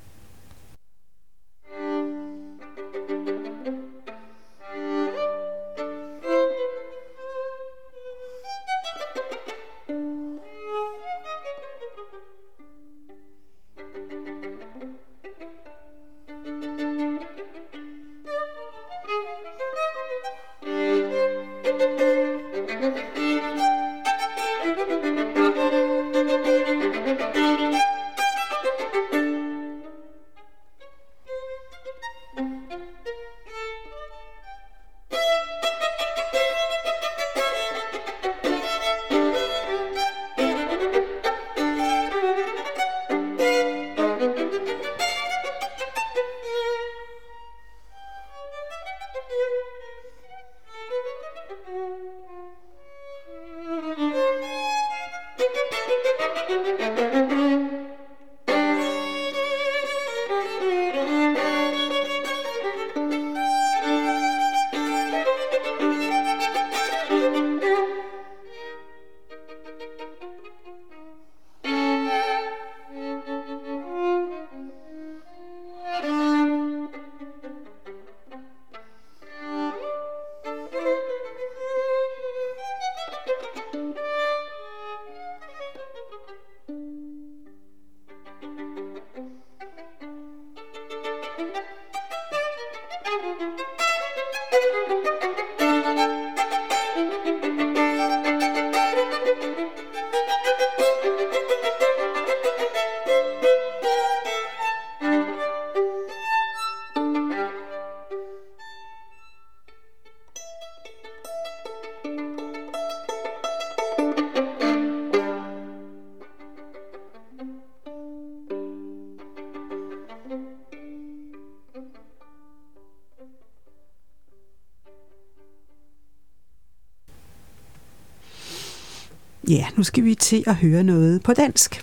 Ja, nu skal vi til at høre noget på dansk.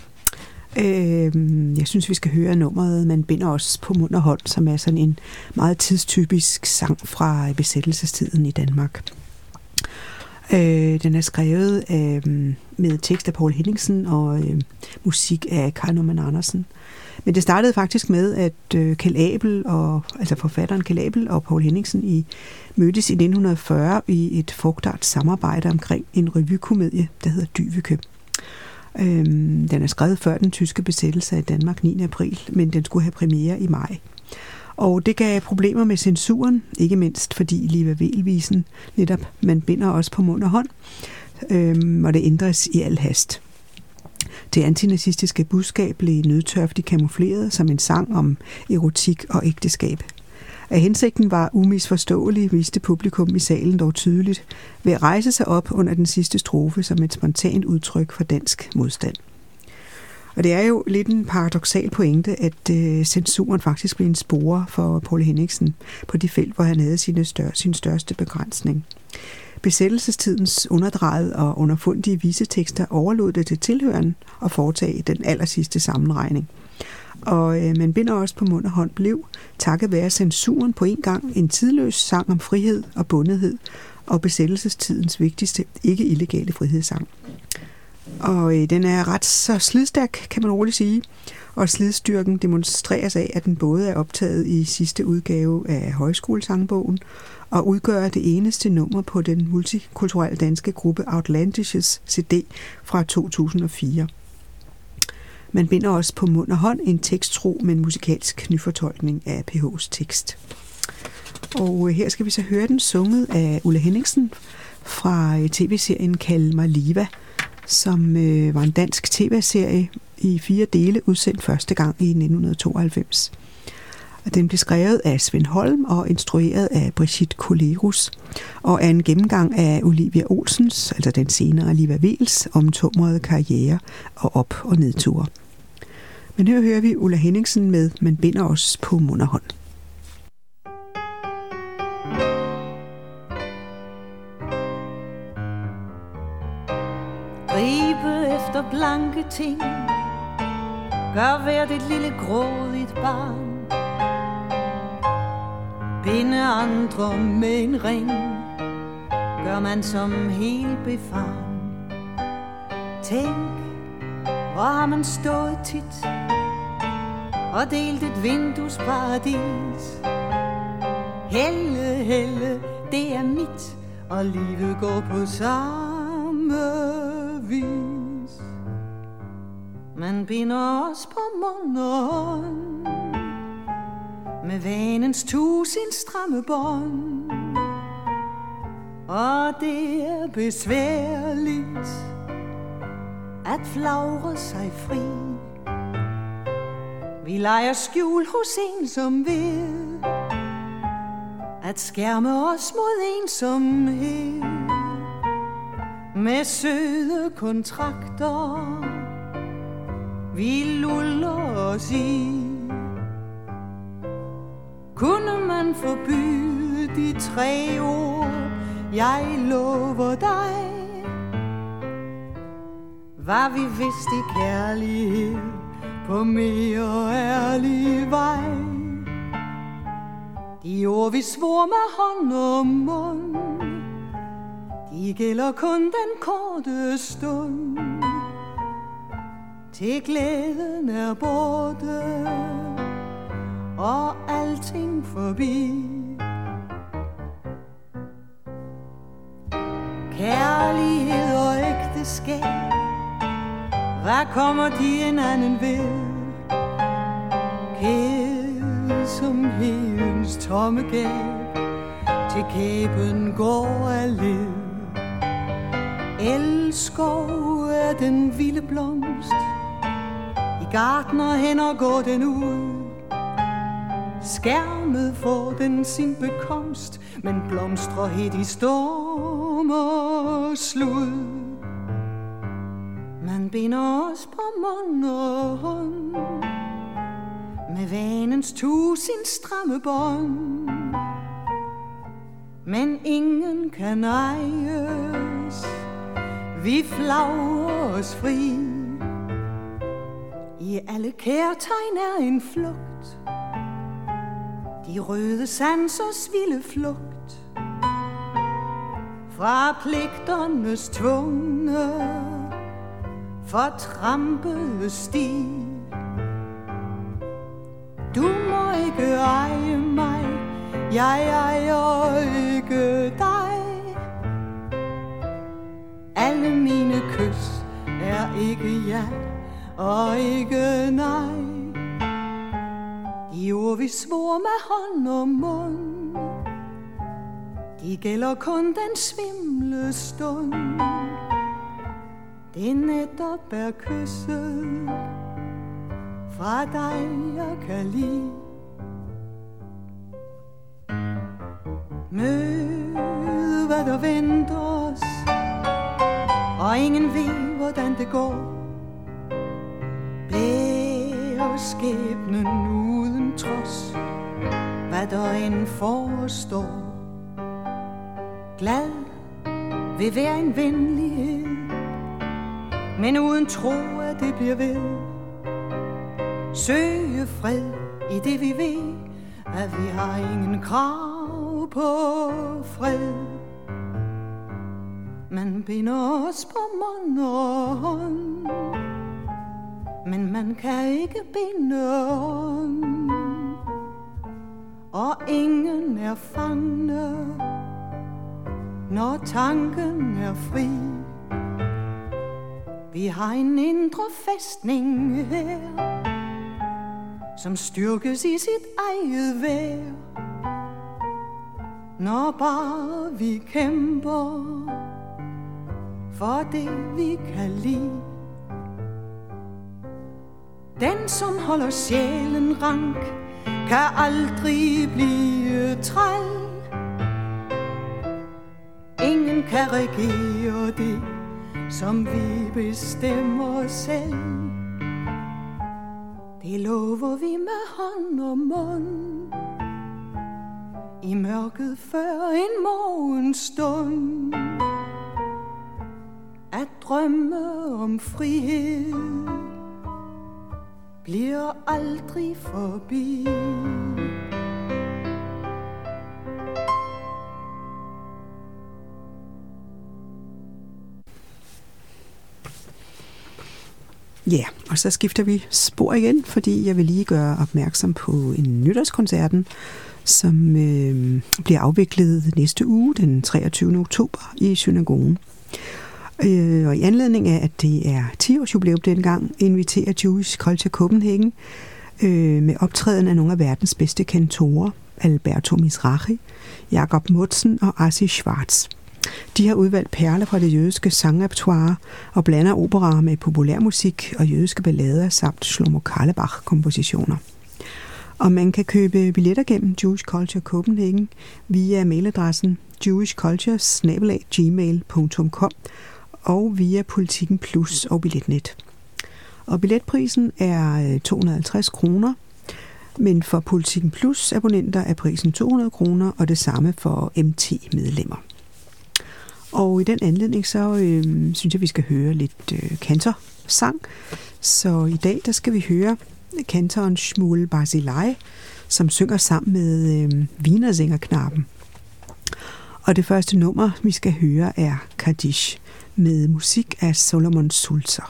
Øh, jeg synes, vi skal høre nummeret Man binder os på mund og hånd, som er sådan en meget tidstypisk sang fra besættelsestiden i Danmark. Øh, den er skrevet øh, med tekst af Poul Henningsen og øh, musik af Kai Normann Andersen. Men det startede faktisk med, at øh, Kjeld Abel, og, altså forfatteren Kjeld Abel og Poul Henningsen i, mødtes i nitten fyrre i et frugtart samarbejde omkring en revykomedie, der hedder Dyveke. Øhm, den er skrevet før den tyske besættelse af Danmark niende april, men den skulle have premiere i maj. Og det gav problemer med censuren, ikke mindst fordi Liva Weel-visen netop Man binder os på mund og hånd, øhm, og det ændres i al hast. Det antinazistiske budskab blev nødtørftigt kamufleret som en sang om erotik og ægteskab. At hensigten var umisforståelig, viste publikum i salen dog tydeligt ved at rejse sig op under den sidste strofe som et spontant udtryk for dansk modstand. Og det er jo lidt en paradoksal pointe, at øh, censuren faktisk blev en spore for Poul Henningsen på de felt, hvor han havde sine stør- sin største begrænsning. Besættelsestidens underdrejede og underfundige visetekster overlod det til tilhøren og foretage den allersidste sammenregning. Og øh, Man binder os på mund og hånd blev, takket være censuren på en gang, en tidløs sang om frihed og bundethed og besættelsestidens vigtigste ikke-illegale frihedssang. Og øh, den er ret så slidstærk, kan man roligt sige, og slidstyrken demonstreres af, at den både er optaget i sidste udgave af Højskolesangbogen og udgør det eneste nummer på den multikulturelle danske gruppe Outlandishes C D fra to tusind og fire. Man binder os på mund og hånd en teksttro med en musikalsk nyfortolkning af P H's tekst. Og her skal vi så høre den sunget af Ulla Henningsen fra tv-serien Kald mig Liva, som øh, var en dansk tv-serie i fire dele, udsendt første gang i nitten tooghalvfems. Den blev skrevet af Svend Holm og instrueret af Brigitte Colerus, og er en gennemgang af Olivia Olsens, altså den senere Liva Weels, omtumrede karriere og op- og nedture. Men her hører vi Ulla Henningsen med Man binder os på mund og hånd. Gribe efter blanke ting, gør hvert et lille grådigt barn. Binde andre med en ring, gør man som helt befaren. Tænk, hvor har man stået tit og delt et vinduesparadis. Helle, helle, det er mit, og livet går på samme vis. Man binder os på mund og hånd med vanens tusind stramme bånd, og det er besværligt at flagre sig fri. Vi leger skjul hos en, som ved at skærme os mod ensomhed med søde kontrakter vi luller os i. Kunne man forbyde de tre ord, jeg lover dig, var vi vist i kærlighed på mere ærlig vej. De ord vi svor med hånd og mund, de gælder kun den korte stund, til glæden er borte og alting forbi. Kærlighed og ægteskab, hvad kommer de hinanden ved? Kædsomhedens tomme gab, til kæben går af led. Elskov er den vilde blomst, i gartnerhænder går den ud. Skærmet får den sin bekomst, men blomstrer helt i storm og slud. Man binder os på mund og hånd med vanens tusind stramme bånd, men ingen kan ejes, vi flagrer os fri. I alle kærtegn er en flugt, de røde sansers vilde flugt, fra pligternes tvungne fortrampede sti. Du må ikke eje mig, jeg ejer ikke dig. Alle mine kys er ikke ja og ikke nej. De ord vi svor med hånd og mund, de gælder kun den svimle stund. Det netop er kysset fra dig jeg kan lide. Mød hvad der venter os, og ingen ved hvordan det går. Bær skæbnen uden trods, hvad der end forestår. Glad vil være en venlighed, men uden tro at det bliver ved. Søge fred i det vi ved, at vi har ingen krav på fred. Man binder os på mund og hånd, men man kan ikke binde ånd, og ingen er fange, når tanken er fri. Vi har en indre fæstning her, som styrkes i sit eget vejr, når bare vi kæmper for det vi kan lide. Den som holder sjælen rank, kan aldrig blive træl. Ingen kan regere det, som vi bestemmer selv. Det lover vi med hånd og mund, i mørket før en morgenstund, at drømme om frihed bliver aldrig forbi. Ja, yeah, og så skifter vi spor igen, fordi jeg vil lige gøre opmærksom på en nytårskoncerten, som øh, bliver afviklet næste uge, den treogtyvende oktober, i synagogen. Øh, og i anledning af, at det er ti års jubilæum dengang, inviterer Jewish Culture Copenhagen øh, med optræden af nogle af verdens bedste kantorer, Alberto Mizrahi, Jakob Mutsen og Asi Schwartz. De har udvalgt perler fra det jødiske sangrepertoire og blander operaer med populærmusik og jødiske ballader samt Shlomo Carlebach-kompositioner. Og man kan købe billetter gennem Jewish Culture Copenhagen via mailadressen jewish culture snabel-a gmail punktum com og via Politiken Plus og Billetnet. Og billetprisen er to hundrede og halvtreds kroner, men for Politiken Plus abonnenter er prisen to hundrede kroner, og det samme for M T-medlemmer. Og i den anledning, så øh, synes jeg, vi skal høre lidt øh, kantorsang. Så i dag, der skal vi høre kantoren Shmuel Barzilai, som synger sammen med øh, Wienersingerknaben. Og det første nummer, vi skal høre, er Kaddish med musik af Solomon Sulzer.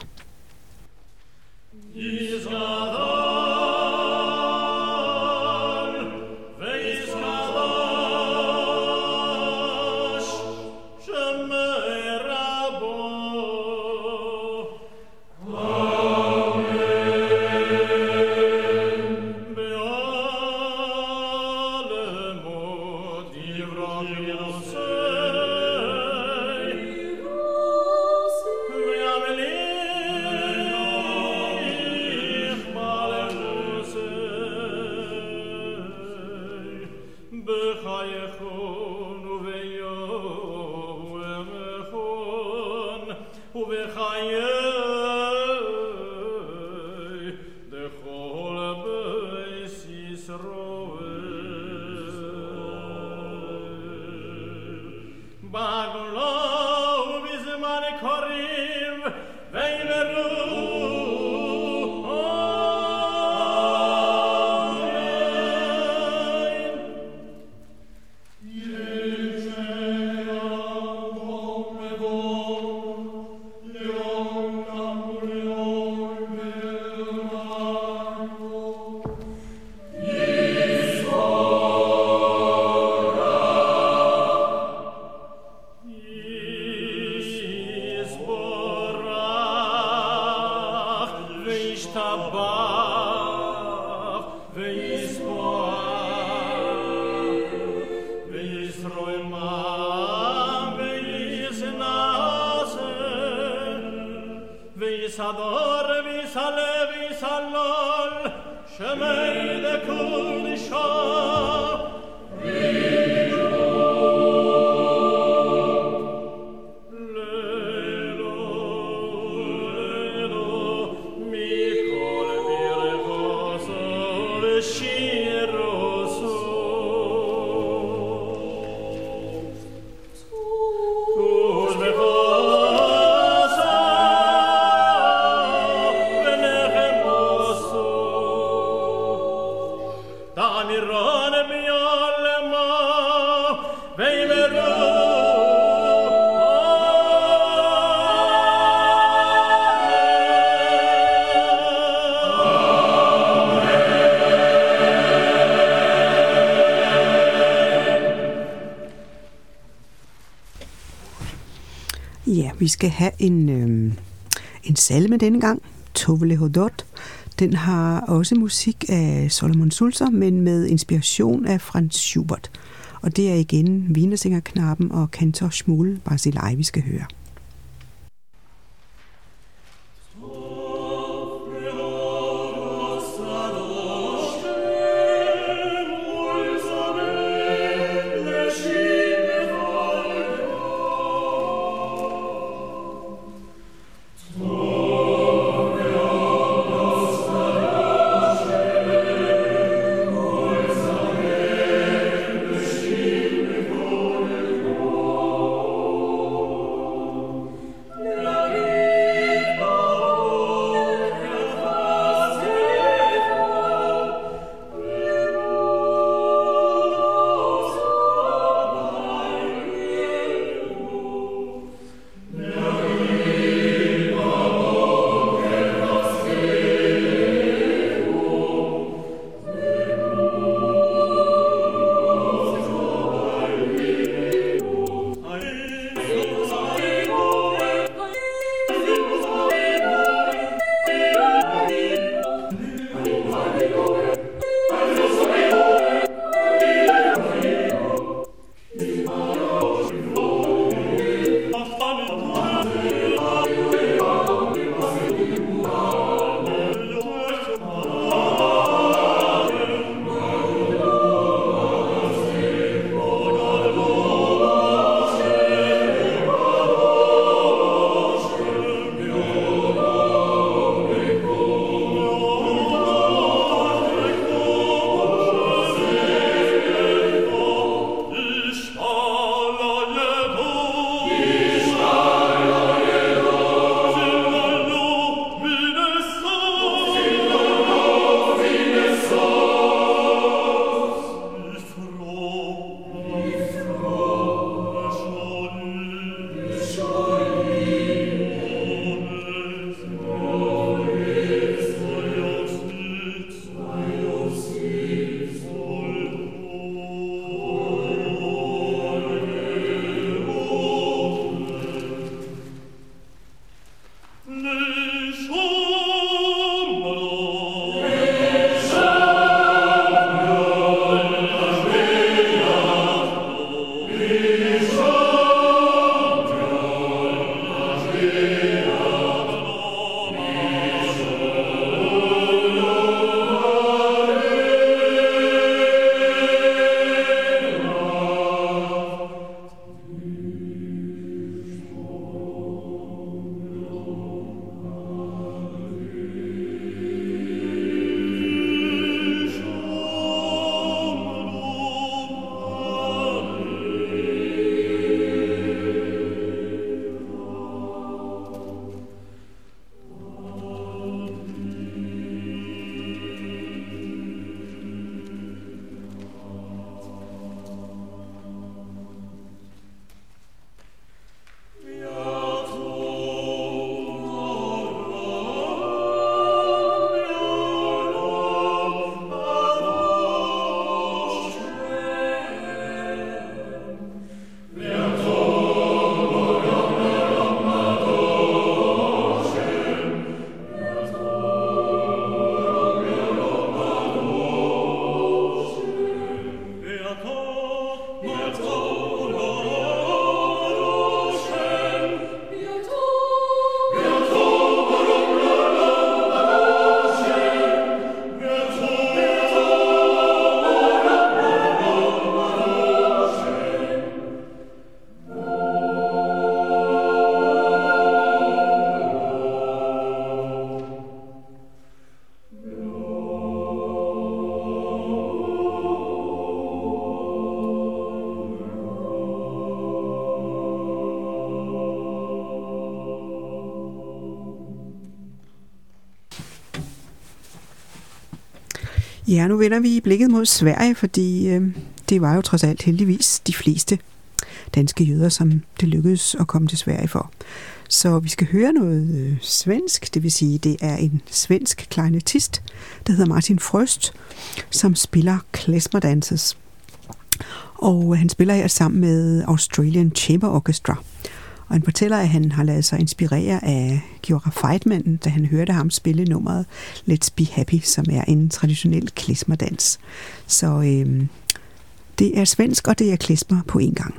Ja, vi skal have en, øh, en salme denne gang, Tove Lehodot. Den har også musik af Solomon Sulzer, men med inspiration af Franz Schubert. Og det er igen Wienersingerknaben og kantor Shmuel Barzilai, vi skal høre. Oh Ja, nu vender vi blikket mod Sverige, fordi øh, det var jo trods alt heldigvis de fleste danske jøder, som det lykkedes at komme til Sverige for. Så vi skal høre noget øh, svensk, det vil sige, det er en svensk klarinettist, der hedder Martin Fröst, som spiller klezmerdances. Og han spiller her sammen med Australian Chamber Orchestra. Og han fortæller, at han har ladet sig inspirere af Giora Feidman, da han hørte ham spille nummeret Let's Be Happy, som er en traditionel klezmerdans. Så øh, det er svensk, og det er klezmer på en gang.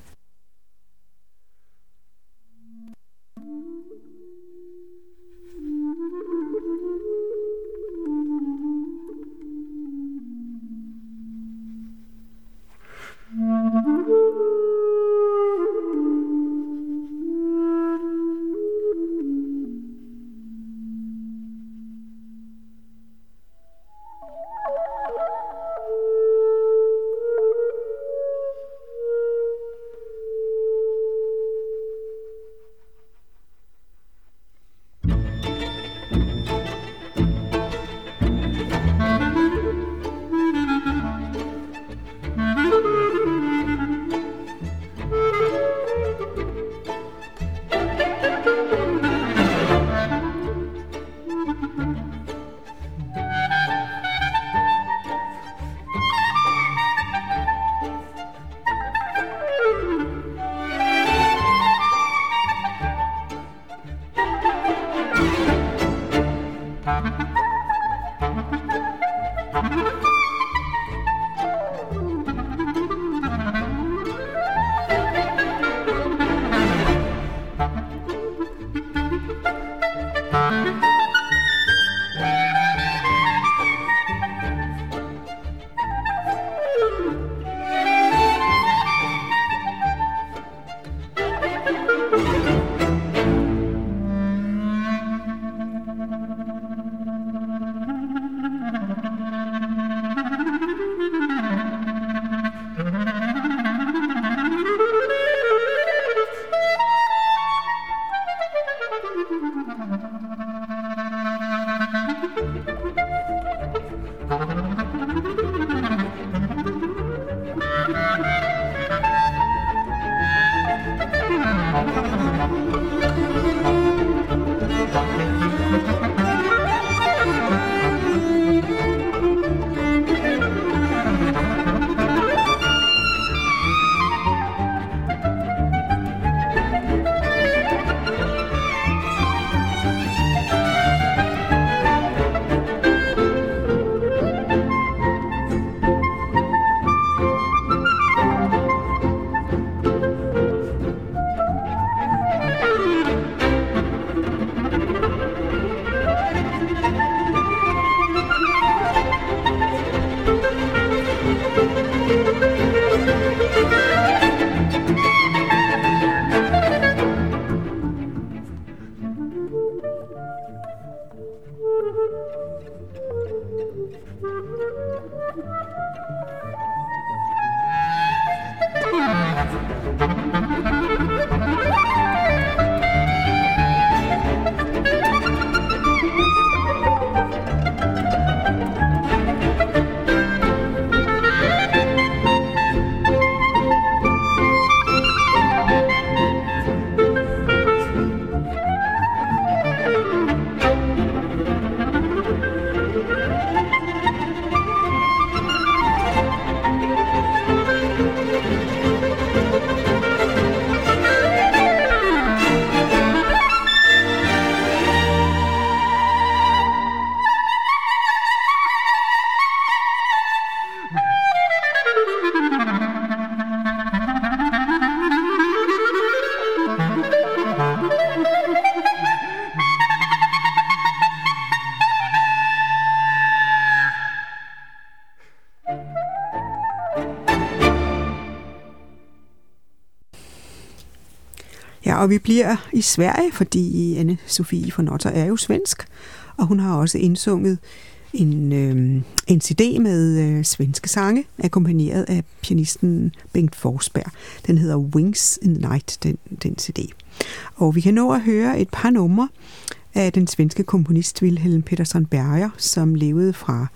Ja, og vi bliver i Sverige, fordi Anne-Sofie von Otter er jo svensk, og hun har også indsunget en, øh, en C D med øh, svenske sange, akkompagneret af pianisten Bengt Forsberg. Den hedder Wings in the Night, den, den C D. Og vi kan nå at høre et par numre af den svenske komponist Wilhelm Petersson Berger, som levede fra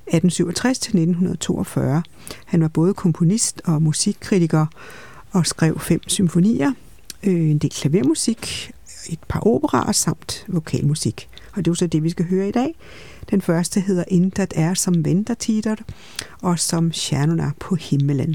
atten syvogtres til nitten toogfyrre. Han var både komponist og musikkritiker og skrev fem symfonier, en del klavermusik, et par operaer samt vokalmusik. Og det er så det, vi skal høre i dag. Den første hedder Intet er som Vintertider og som Stjärnorna på himmelen.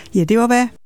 Ja, det var, hvad